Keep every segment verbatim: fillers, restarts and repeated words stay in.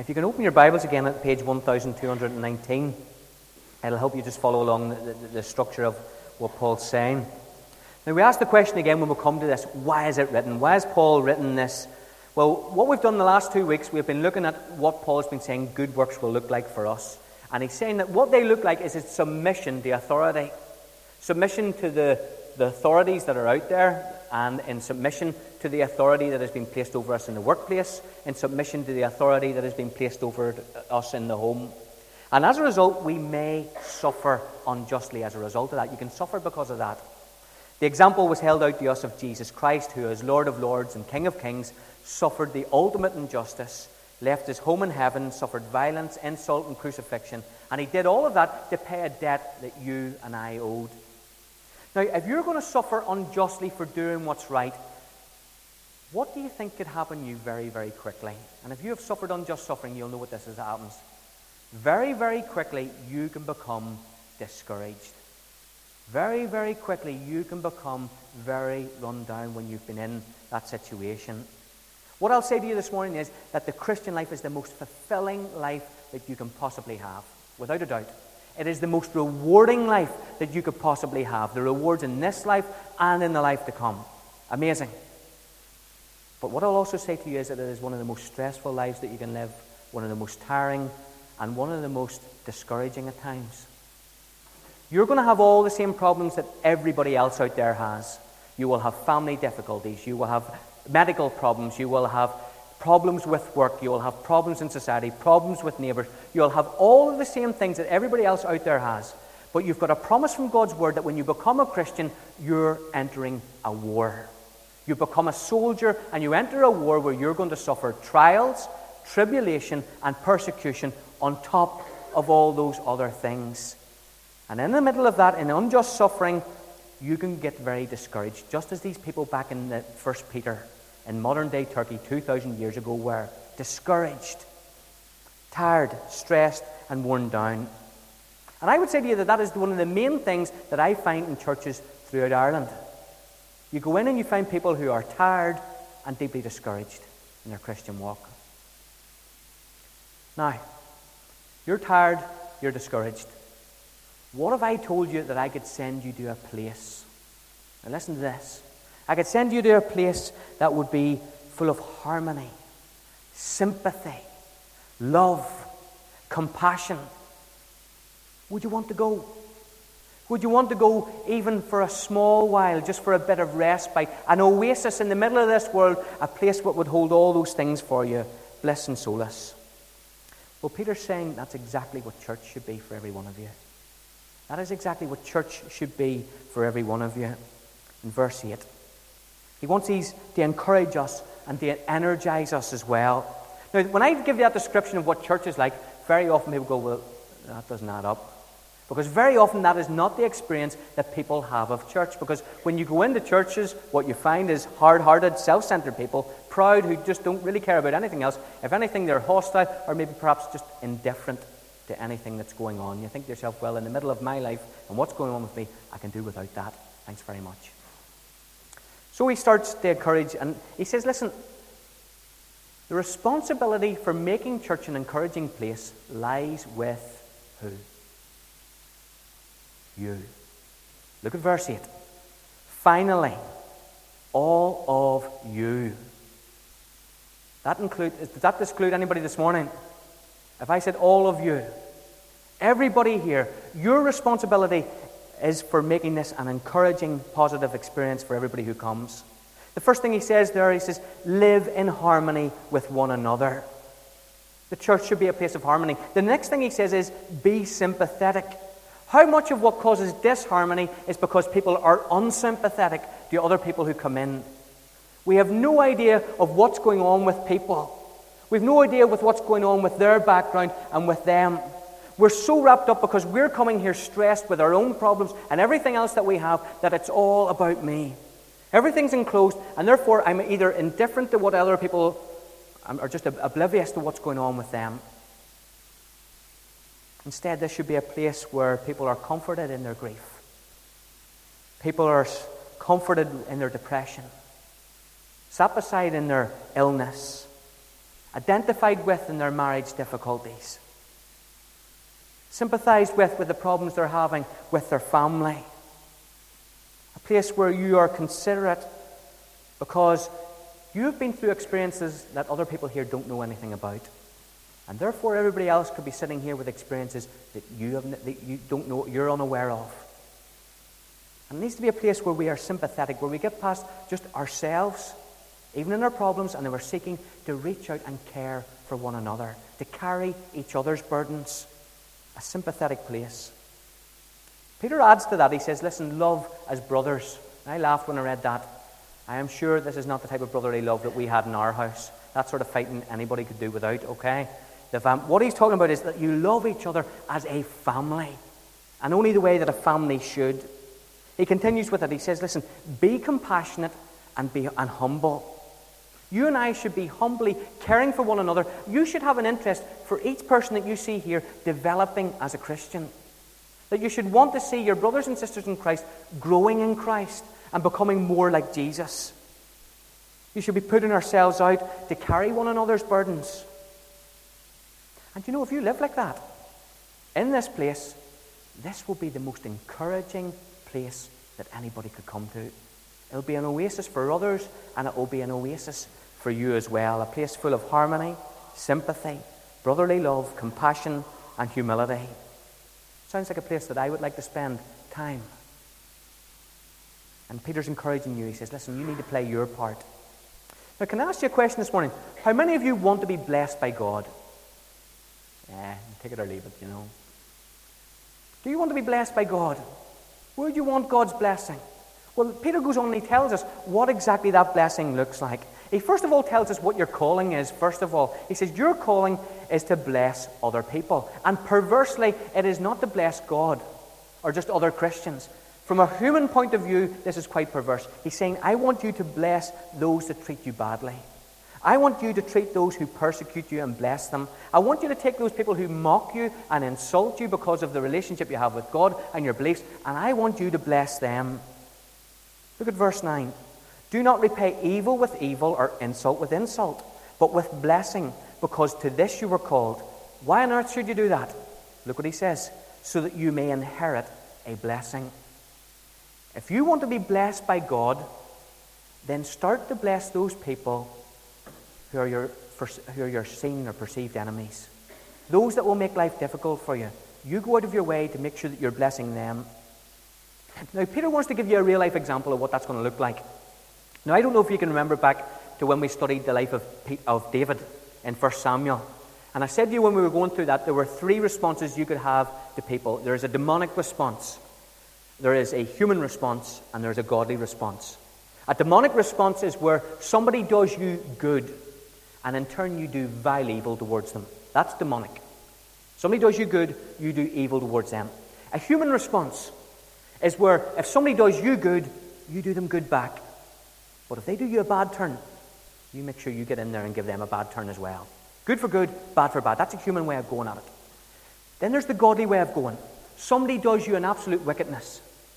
If you can open your Bibles again at page one thousand two hundred nineteen, it'll help you just follow along the, the, the structure of what Paul's saying. Now, we ask the question again when we come to this, why is it written? Why has Paul written this? Well, what we've done the last two weeks, we've been looking at what Paul's been saying good works will look like for us. And he's saying that what they look like is a submission to authority. Submission to the, the authorities that are out there, and in submission to the authority that has been placed over us in the workplace, in submission to the authority that has been placed over us in the home. And as a result, we may suffer unjustly as a result of that. You can suffer because of that. The example was held out to us of Jesus Christ, who as Lord of Lords and King of Kings suffered the ultimate injustice, left his home in heaven, suffered violence, insult, and crucifixion. And he did all of that to pay a debt that you and I owed. Now, if you're going to suffer unjustly for doing what's right, what do you think could happen to you very, very quickly? And if you have suffered unjust suffering, you'll know what this is that happens. Very, very quickly, you can become discouraged. Very, very quickly, you can become very run down when you've been in that situation. What I'll say to you this morning is that the Christian life is the most fulfilling life that you can possibly have, without a doubt. It is the most rewarding life that you could possibly have. The rewards in this life and in the life to come. Amazing. But what I'll also say to you is that it is one of the most stressful lives that you can live, one of the most tiring, and one of the most discouraging at times. You're going to have all the same problems that everybody else out there has. You will have family difficulties. You will have medical problems. You will have problems with work. You will have problems in society, problems with neighbours. You'll have all of the same things that everybody else out there has. But you've got a promise from God's Word that when you become a Christian, you're entering a war. You become a soldier and you enter a war where you're going to suffer trials, tribulation, and persecution on top of all those other things. And in the middle of that, in unjust suffering, you can get very discouraged, just as these people back in the First Peter in modern-day Turkey two thousand years ago were discouraged, tired, stressed, and worn down. And I would say to you that that is one of the main things that I find in churches throughout Ireland. You go in and you find people who are tired and deeply discouraged in their Christian walk. Now, you're tired, you're discouraged. What if I told you that I could send you to a place? Now listen to this. I could send you to a place that would be full of harmony, sympathy, love, compassion. Would you want to go? Would you want to go even for a small while, just for a bit of respite, an oasis in the middle of this world, a place that would hold all those things for you, bliss and solace? Well, Peter's saying that's exactly what church should be for every one of you. That is exactly what church should be for every one of you. In verse eight, he wants these to encourage us and to energize us as well. Now, when I give you that description of what church is like, very often people go, well, that doesn't add up. Because very often that is not the experience that people have of church. Because when you go into churches, what you find is hard-hearted, self-centered people, proud, who just don't really care about anything else. If anything, they're hostile or maybe perhaps just indifferent to anything that's going on. You think to yourself, well, in the middle of my life and what's going on with me, I can do without that. Thanks very much. So he starts to encourage, and he says, listen, the responsibility for making church an encouraging place lies with who? You. Look at verse eight. Finally, all of you. That include, does that exclude anybody this morning? If I said all of you, everybody here, your responsibility is for making this an encouraging, positive experience for everybody who comes. The first thing he says there, he says, live in harmony with one another. The church should be a place of harmony. The next thing he says is, be sympathetic. How much of what causes disharmony is because people are unsympathetic to other people who come in? We have no idea of what's going on with people. We have no idea with what's going on with their background and with them. We're so wrapped up because we're coming here stressed with our own problems and everything else that we have that it's all about me. Everything's enclosed, and therefore I'm either indifferent to what other people are, just oblivious to what's going on with them. Instead, this should be a place where people are comforted in their grief. People are comforted in their depression, sat beside in their illness, identified with in their marriage difficulties, sympathized with with the problems they're having with their family. A place where you are considerate because you've been through experiences that other people here don't know anything about. And therefore everybody else could be sitting here with experiences that you, have, that you don't know, you're unaware of. And it needs to be a place where we are sympathetic, where we get past just ourselves, even in our problems, and we're seeking to reach out and care for one another, to carry each other's burdens. A sympathetic place. Peter adds to that, he says, listen, love as brothers. And I laughed when I read that. I am sure this is not the type of brotherly love that we had in our house. That sort of fighting anybody could do without, okay? The fam- what he's talking about is that you love each other as a family, and only the way that a family should. He continues with it. He says, listen, be compassionate and be and humble. You and I should be humbly caring for one another. You should have an interest for each person that you see here developing as a Christian. That you should want to see your brothers and sisters in Christ growing in Christ and becoming more like Jesus. You should be putting ourselves out to carry one another's burdens. And you know, if you live like that, in this place, this will be the most encouraging place that anybody could come to. It'll be an oasis for others, and it will be an oasis for you as well. A place full of harmony, sympathy, brotherly love, compassion, and humility. Sounds like a place that I would like to spend time. And Peter's encouraging you. He says, listen, you need to play your part. Now, can I ask you a question this morning? How many of you want to be blessed by God? Yeah, take it or leave it, you know. Do you want to be blessed by God? Where do you want God's blessing? Well, Peter goes on and he tells us what exactly that blessing looks like. He first of all tells us what your calling is, first of all. He says, your calling is to bless other people. And perversely, it is not to bless God or just other Christians. From a human point of view, this is quite perverse. He's saying, I want you to bless those that treat you badly. I want you to treat those who persecute you and bless them. I want you to take those people who mock you and insult you because of the relationship you have with God and your beliefs, and I want you to bless them. Look at verse nine. Do not repay evil with evil or insult with insult, but with blessing, because to this you were called. Why on earth should you do that? Look what he says. So that you may inherit a blessing. If you want to be blessed by God, then start to bless those people who are your, who are your seen or perceived enemies. Those that will make life difficult for you. You go out of your way to make sure that you're blessing them. Now, Peter wants to give you a real-life example of what that's going to look like. Now, I don't know if you can remember back to when we studied the life of, of David in First Samuel. And I said to you when we were going through that, there were three responses you could have to people. There is a demonic response, there is a human response, and there's a godly response. A demonic response is where somebody does you good, and in turn you do vile evil towards them. That's demonic. Somebody does you good, you do evil towards them. A human response is where if somebody does you good, you do them good back. But if they do you a bad turn, you make sure you get in there and give them a bad turn as well. Good for good, bad for bad. That's a human way of going at it. Then there's the godly way of going. Somebody does you an absolute wickedness.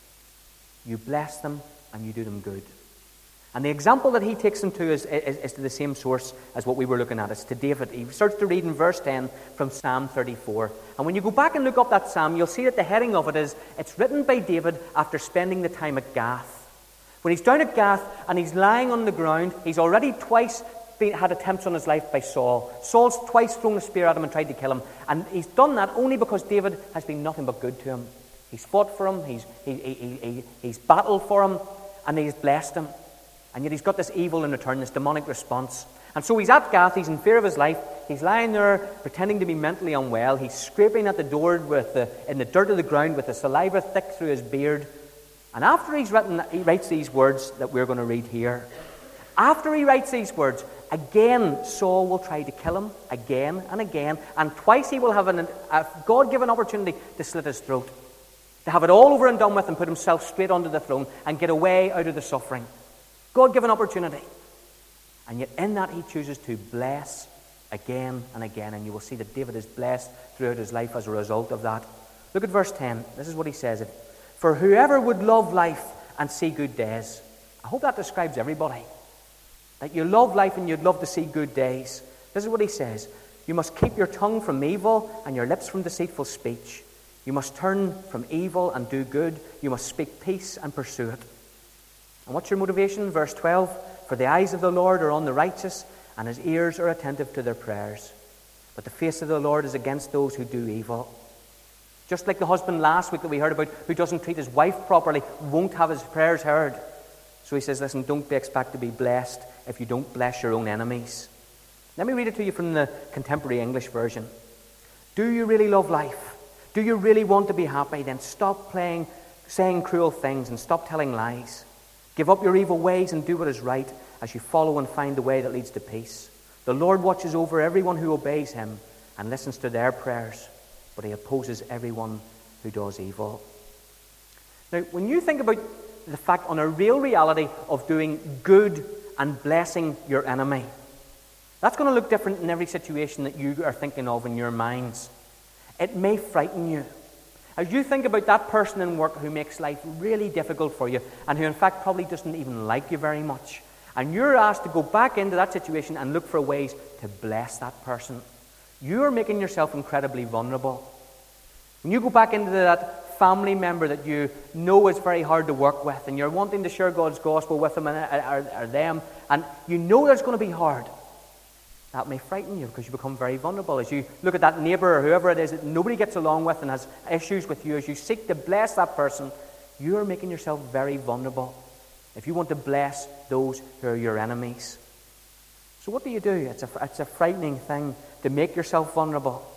You bless them and you do them good. And the example that he takes them to is, is, is to the same source as what we were looking at. It's to David. He starts to read in verse ten from Psalm thirty-four. And when you go back and look up that psalm, you'll see that the heading of it is, it's written by David after spending the time at Gath. When he's down at Gath and he's lying on the ground, he's already twice been, had attempts on his life by Saul. Saul's twice thrown a spear at him and tried to kill him. And he's done that only because David has been nothing but good to him. He's fought for him, he's, he, he, he, he, he's battled for him, and he's blessed him. And yet he's got this evil in return, this demonic response. And so he's at Gath, he's in fear of his life, he's lying there pretending to be mentally unwell, he's scraping at the door with the, in the dirt of the ground with the saliva thick through his beard. And after he's written, he writes these words that we're going to read here. After he writes these words, again Saul will try to kill him, again and again, and twice he will have an, a God-given opportunity to slit his throat, to have it all over and done with and put himself straight onto the throne and get away out of the suffering. God-given opportunity. And yet in that he chooses to bless again and again. And you will see that David is blessed throughout his life as a result of that. Look at verse ten. This is what he says. For whoever would love life and see good days. I hope that describes everybody. That you love life and you'd love to see good days. This is what he says. You must keep your tongue from evil and your lips from deceitful speech. You must turn from evil and do good. You must speak peace and pursue it. And what's your motivation? Verse twelve. For the eyes of the Lord are on the righteous, and his ears are attentive to their prayers. But the face of the Lord is against those who do evil. Just like the husband last week that we heard about, who doesn't treat his wife properly, won't have his prayers heard. So he says, listen, don't be expect to be blessed if you don't bless your own enemies. Let me read it to you from the Contemporary English Version. Do you really love life? Do you really want to be happy? Then stop playing, saying cruel things and stop telling lies. Give up your evil ways and do what is right as you follow and find the way that leads to peace. The Lord watches over everyone who obeys him and listens to their prayers, but he opposes everyone who does evil. Now, when you think about the fact on a real reality of doing good and blessing your enemy, that's going to look different in every situation that you are thinking of in your minds. It may frighten you. As you think about that person in work who makes life really difficult for you and who in fact probably doesn't even like you very much, and you're asked to go back into that situation and look for ways to bless that person, you're making yourself incredibly vulnerable. When you go back into that family member that you know is very hard to work with and you're wanting to share God's gospel with them and, or, or them, and you know that's going to be hard, that may frighten you because you become very vulnerable. As you look at that neighbour or whoever it is that nobody gets along with and has issues with you, as you seek to bless that person, you are making yourself very vulnerable if you want to bless those who are your enemies. So what do you do? It's a, it's a frightening thing to make yourself vulnerable.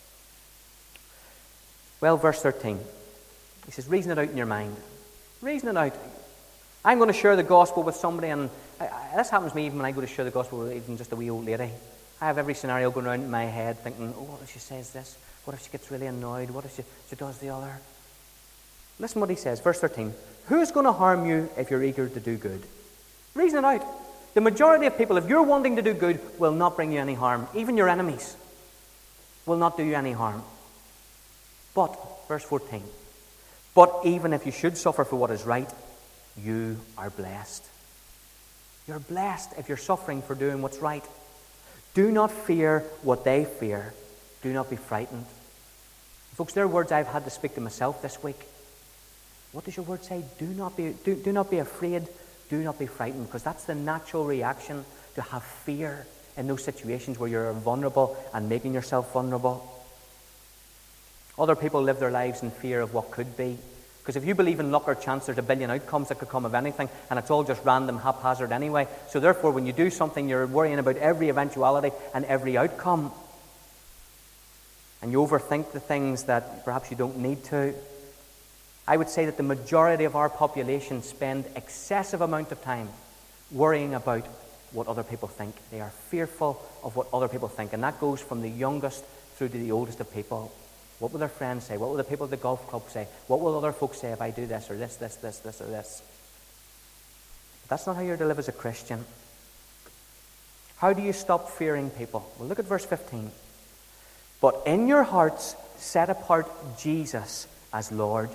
Well, verse thirteen. He says, reason it out in your mind. Reason it out. I'm going to share the gospel with somebody, and I, I, this happens to me even when I go to share the gospel with even just a wee old lady. I have every scenario going around in my head thinking, oh, what if she says this? What if she gets really annoyed? What if she, she does the other? Listen what he says, verse thirteen. Who's going to harm you if you're eager to do good? Reason it out. The majority of people, if you're wanting to do good, will not bring you any harm. Even your enemies will not do you any harm. But, verse fourteen, but even if you should suffer for what is right, you are blessed. You're blessed if you're suffering for doing what's right. Do not fear what they fear. Do not be frightened. Folks, they're words I've had to speak to myself this week. What does your word say? Do not be, do, do not be afraid. Do not be frightened, because that's the natural reaction, to have fear in those situations where you're vulnerable and making yourself vulnerable. Other people live their lives in fear of what could be. Because if you believe in luck or chance, there's a billion outcomes that could come of anything, and it's all just random, haphazard anyway. So therefore, when you do something, you're worrying about every eventuality and every outcome. And you overthink the things that perhaps you don't need to. I would say that the majority of our population spend excessive amount of time worrying about what other people think. They are fearful of what other people think, and that goes from the youngest through to the oldest of people. What will their friends say? What will the people at the golf club say? What will other folks say if I do this or this, this, this, this, or this? But that's not how you're to live as a Christian. How do you stop fearing people? Well, look at verse fifteen. But in your hearts, set apart Jesus as Lord.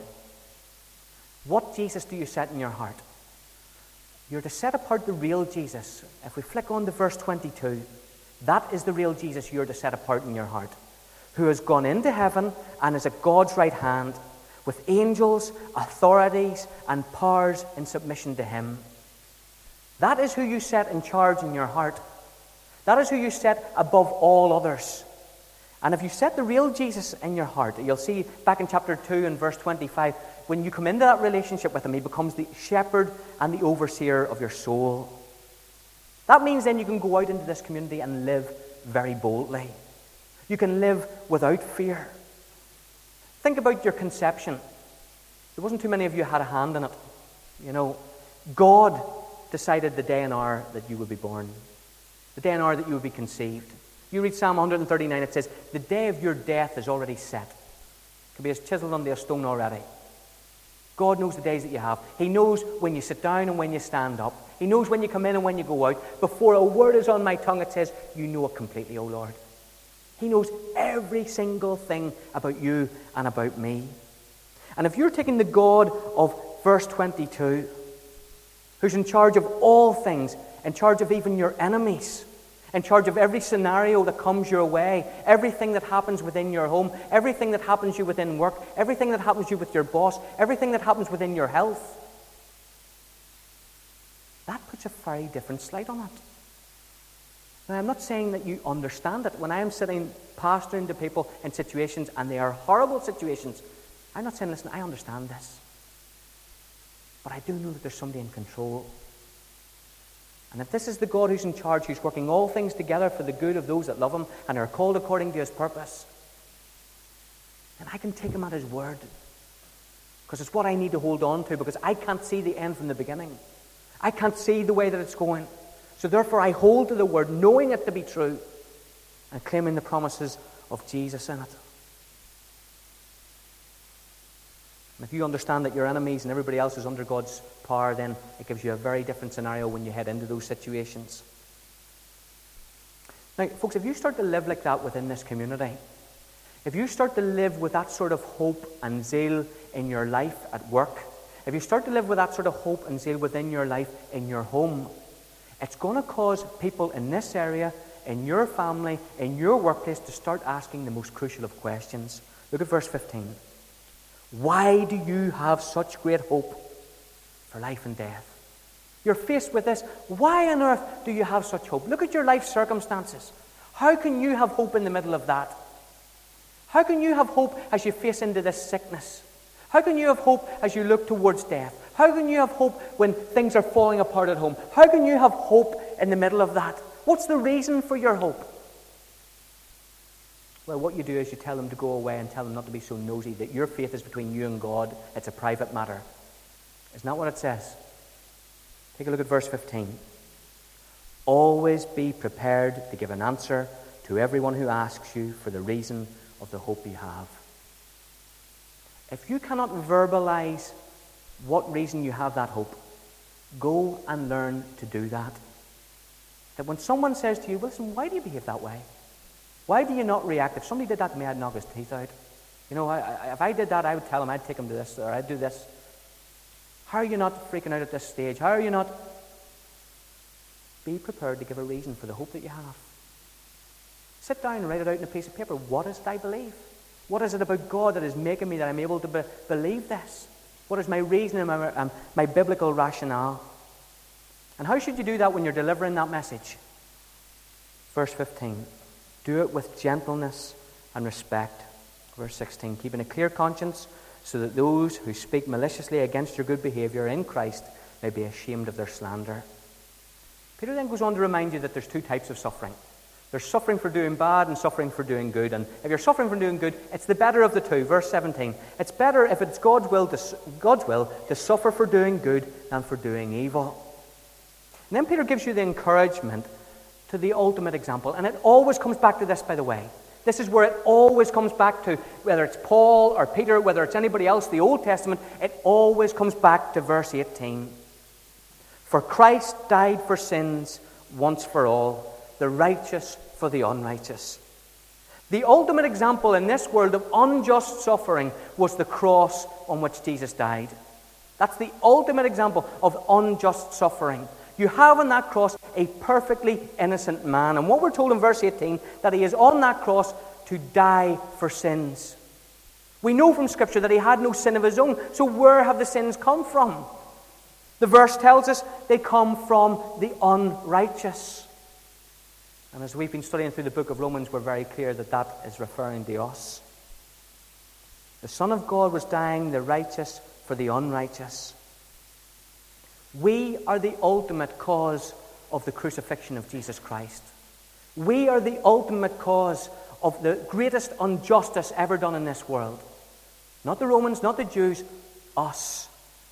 What Jesus do you set in your heart? You're to set apart the real Jesus. If we flick on to verse twenty-two, that is the real Jesus you're to set apart in your heart, who has gone into heaven and is at God's right hand, with angels, authorities, and powers in submission to him. That is who you set in charge in your heart. That is who you set above all others. And if you set the real Jesus in your heart, you'll see back in chapter two and verse twenty-five, when you come into that relationship with him, he becomes the shepherd and the overseer of your soul. That means then you can go out into this community and live very boldly. You can live without fear. Think about your conception. There wasn't too many of you had a hand in it. You know, God decided the day and hour that you would be born, the day and hour that you would be conceived. You read Psalm one thirty-nine, it says, the day of your death is already set. It could be as chiseled onto a stone already. God knows the days that you have. He knows when you sit down and when you stand up. He knows when you come in and when you go out. Before a word is on my tongue, it says, you know it completely, O Lord. He knows every single thing about you and about me. And if you're taking the God of verse twenty-two, who's in charge of all things, in charge of even your enemies, in charge of every scenario that comes your way, everything that happens within your home, everything that happens to you within work, everything that happens to you with your boss, everything that happens within your health. That puts a very different slight on it. Now, I'm not saying that you understand it. When I am sitting pastoring to people in situations, and they are horrible situations, I'm not saying, listen, I understand this. But I do know that there's somebody in control. And if this is the God who's in charge, who's working all things together for the good of those that love him and are called according to his purpose, then I can take him at his word. Because it's what I need to hold on to, because I can't see the end from the beginning. I can't see the way that it's going. So therefore I hold to the word, knowing it to be true, and claiming the promises of Jesus in it. And if you understand that your enemies and everybody else is under God's power, then it gives you a very different scenario when you head into those situations. Now, folks, if you start to live like that within this community, if you start to live with that sort of hope and zeal in your life at work, if you start to live with that sort of hope and zeal within your life in your home, it's going to cause people in this area, in your family, in your workplace, to start asking the most crucial of questions. Look at verse fifteen. Why do you have such great hope for life and death? You're faced with this. Why on earth do you have such hope? Look at your life circumstances. How can you have hope in the middle of that? How can you have hope as you face into this sickness? How can you have hope as you look towards death? How can you have hope when things are falling apart at home? How can you have hope in the middle of that? What's the reason for your hope? Well, what you do is you tell them to go away and tell them not to be so nosy, that your faith is between you and God. It's a private matter. Isn't that what it says? Take a look at verse fifteen. Always be prepared to give an answer to everyone who asks you for the reason of the hope you have. If you cannot verbalize what reason you have that hope, go and learn to do that. That when someone says to you, listen, why do you behave that way? Why do you not react? If somebody did that to me, I'd knock his teeth out. You know, I, I, if I did that, I would tell him, I'd take him to this, or I'd do this. How are you not freaking out at this stage? How are you not? Be prepared to give a reason for the hope that you have. Sit down and write it out in a piece of paper. What is it I believe? What is it about God that is making me that I'm able to be, believe this? What is my reason and my, um, my biblical rationale? And how should you do that when you're delivering that message? Verse fifteen. Do it with gentleness and respect. Verse sixteen. Keeping a clear conscience, so that those who speak maliciously against your good behavior in Christ may be ashamed of their slander. Peter then goes on to remind you that there's two types of suffering. There's suffering for doing bad and suffering for doing good. And if you're suffering for doing good, it's the better of the two. Verse seventeen. It's better if it's God's will to, God's will to suffer for doing good than for doing evil. And then Peter gives you the encouragement to the ultimate example. And it always comes back to this, by the way. This is where it always comes back to, whether it's Paul or Peter, whether it's anybody else, the Old Testament, it always comes back to verse eighteen. For Christ died for sins once for all, the righteous for the unrighteous. The ultimate example in this world of unjust suffering was the cross on which Jesus died. That's the ultimate example of unjust suffering. You have on that cross a perfectly innocent man. And what we're told in verse eighteen, that he is on that cross to die for sins. We know from Scripture that he had no sin of his own. So where have the sins come from? The verse tells us they come from the unrighteous. And as we've been studying through the book of Romans, we're very clear that that is referring to us. The Son of God was dying, the righteous for the unrighteous. We are the ultimate cause of the crucifixion of Jesus Christ. We are the ultimate cause of the greatest injustice ever done in this world. Not the Romans, not the Jews, us.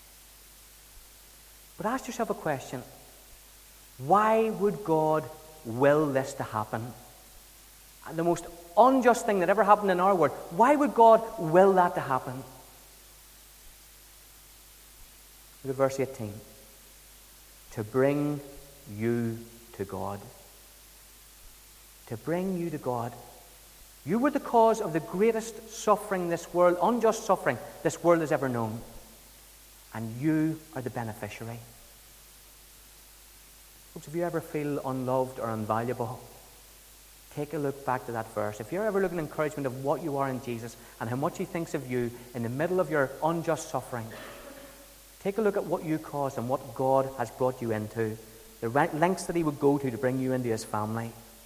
But ask yourself a question. Why would God will this to happen? And the most unjust thing that ever happened in our world, why would God will that to happen? Look at verse eighteen. To bring you to God. To bring you to God. You were the cause of the greatest suffering this world, unjust suffering this world has ever known. And you are the beneficiary. Folks, if you ever feel unloved or unvaluable, take a look back to that verse. If you're ever looking at encouragement of what you are in Jesus and how much he thinks of you in the middle of your unjust suffering, take a look at what you caused and what God has brought you into, the lengths that he would go to to bring you into his family.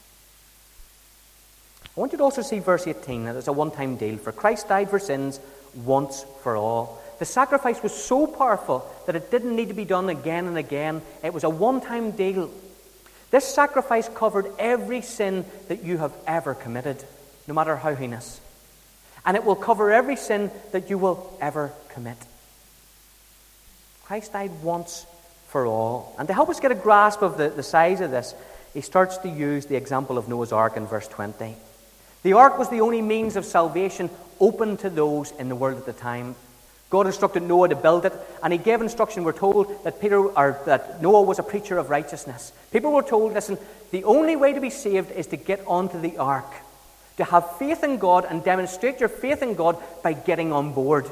I want you to also see verse eighteen, that it's a one-time deal. For Christ died for sins once for all. The sacrifice was so powerful that it didn't need to be done again and again. It was a one-time deal. This sacrifice covered every sin that you have ever committed, no matter how heinous. And it will cover every sin that you will ever commit. Christ died once for all. And to help us get a grasp of the, the size of this, he starts to use the example of Noah's Ark in verse twenty. The ark was the only means of salvation open to those in the world at the time. God instructed Noah to build it, and he gave instruction. We're told that Peter, or that Noah was a preacher of righteousness. People were told, listen, the only way to be saved is to get onto the ark, to have faith in God and demonstrate your faith in God by getting on board.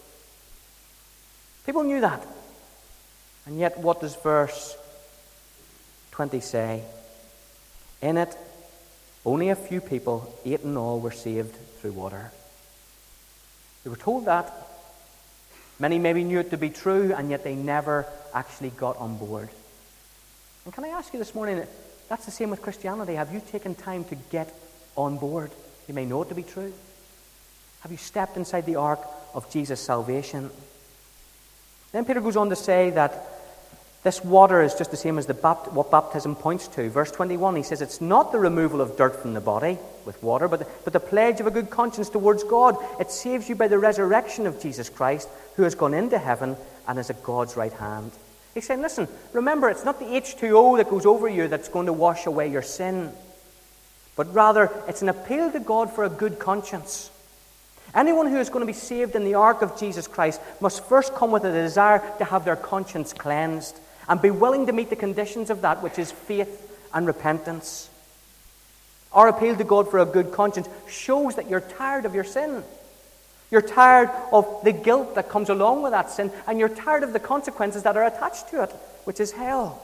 People knew that. And yet, what does verse twenty say? In it, only a few people, eight in all, were saved through water. They were told that. Many maybe knew it to be true, and yet they never actually got on board. And can I ask you this morning, that's the same with Christianity. Have you taken time to get on board? You may know it to be true. Have you stepped inside the ark of Jesus' salvation? Then Peter goes on to say that this water is just the same as the bapt- what baptism points to. Verse twenty-one, he says it's not the removal of dirt from the body with water, but the, but the pledge of a good conscience towards God. It saves you by the resurrection of Jesus Christ, who has gone into heaven and is at God's right hand. He's saying, listen, remember, it's not the H two O that goes over you that's going to wash away your sin, but rather it's an appeal to God for a good conscience. Anyone who is going to be saved in the ark of Jesus Christ must first come with a desire to have their conscience cleansed and be willing to meet the conditions of that, which is faith and repentance. Our appeal to God for a good conscience shows that you're tired of your sin. You're tired of the guilt that comes along with that sin, and you're tired of the consequences that are attached to it, which is hell.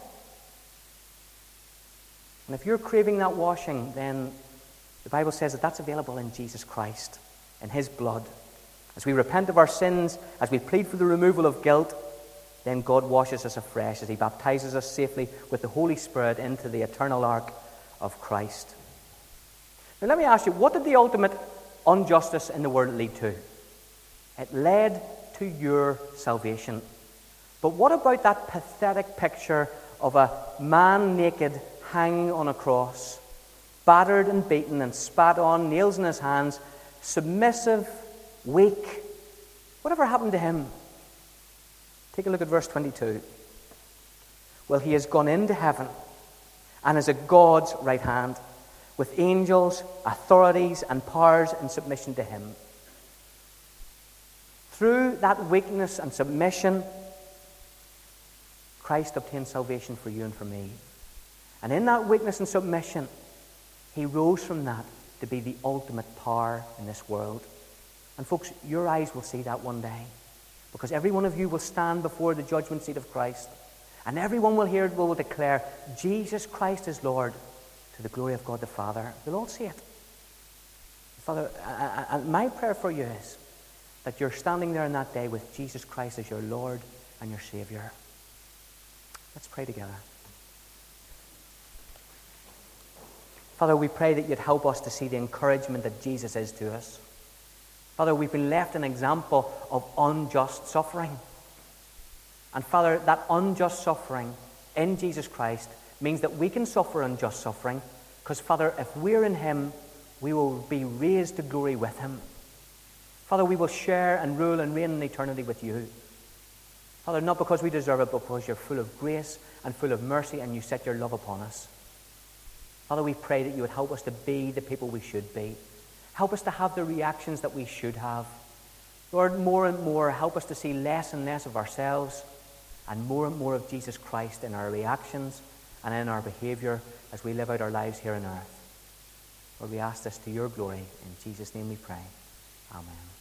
And if you're craving that washing, then the Bible says that that's available in Jesus Christ, in his blood. As we repent of our sins, as we plead for the removal of guilt, then God washes us afresh as he baptizes us safely with the Holy Spirit into the eternal ark of Christ. Now let me ask you, what did the ultimate injustice in the world lead to? It led to your salvation. But what about that pathetic picture of a man naked hanging on a cross, battered and beaten and spat on, nails in his hands, submissive, weak? Whatever happened to him? Take a look at verse twenty-two. Well, he has gone into heaven and is at God's right hand, with angels, authorities, and powers in submission to him. Through that weakness and submission, Christ obtained salvation for you and for me. And in that weakness and submission, he rose from that to be the ultimate power in this world. And folks, your eyes will see that one day. Because every one of you will stand before the judgment seat of Christ. And everyone will hear it, will declare, Jesus Christ is Lord, to the glory of God the Father. They'll all see it. Father, and my prayer for you is that you're standing there in that day with Jesus Christ as your Lord and your Savior. Let's pray together. Father, we pray that you'd help us to see the encouragement that Jesus is to us. Father, we've been left an example of unjust suffering. And Father, that unjust suffering in Jesus Christ means that we can suffer unjust suffering because, Father, if we're in him, we will be raised to glory with him. Father, we will share and rule and reign in eternity with you. Father, not because we deserve it, but because you're full of grace and full of mercy and you set your love upon us. Father, we pray that you would help us to be the people we should be. Help us to have the reactions that we should have. Lord, more and more, help us to see less and less of ourselves and more and more of Jesus Christ in our reactions and in our behavior as we live out our lives here on earth. Lord, we ask this to your glory. In Jesus' name we pray. Amen.